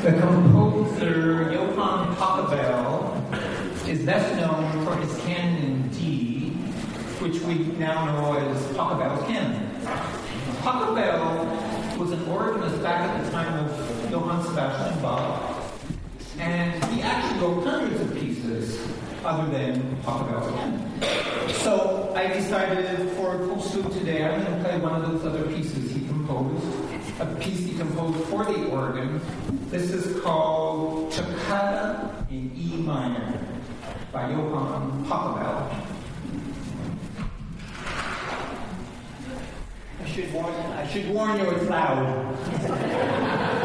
The composer Johann Pachelbel is best known for his canon in D, which we now know as Pachelbel's canon. Pachelbel was an organist back at the time of Johann Sebastian Bach, and he actually wrote hundreds of pieces other than Pachelbel's canon. So I decided for Postlude today, I'm going to play one of those other pieces he composed, a piece he composed for the organ. This is called Toccata in E minor by Johann Pachelbel. I should warn you it's loud.